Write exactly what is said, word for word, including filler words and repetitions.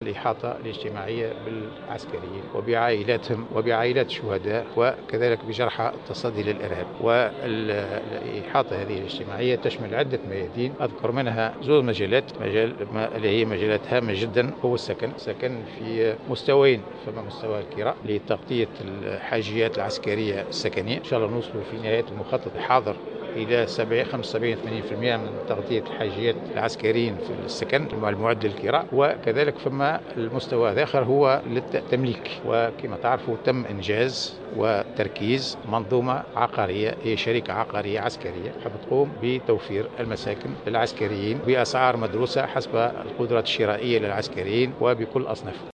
الإحاطة الاجتماعية بالعسكريين وبعائلاتهم وبعائلات الشهداء وكذلك بجرحى التصدي للإرهاب. والإحاطة هذه الاجتماعية تشمل عدة ميادين، أذكر منها زوج مجالات، مجال اللي هي مجالات هامة جدا هو السكن، سكن في مستويين، فما مستوى الكراء لتغطية الحاجيات العسكرية السكنية، إن شاء الله نوصلوا في نهاية المخطط الحاضر إلى خمسة وسبعين ثمانين بالمئة من تغطية الحاجيات العسكريين في السكن المعد للكراء. وكذلك فما المستوى الآخر هو للتمليك، وكما تعرفوا تم إنجاز وتركيز منظومة عقارية، هي شركة عقارية عسكرية تقوم بتوفير المساكن للعسكريين بأسعار مدروسة حسب القدرات الشرائية للعسكريين وبكل أصنافهم.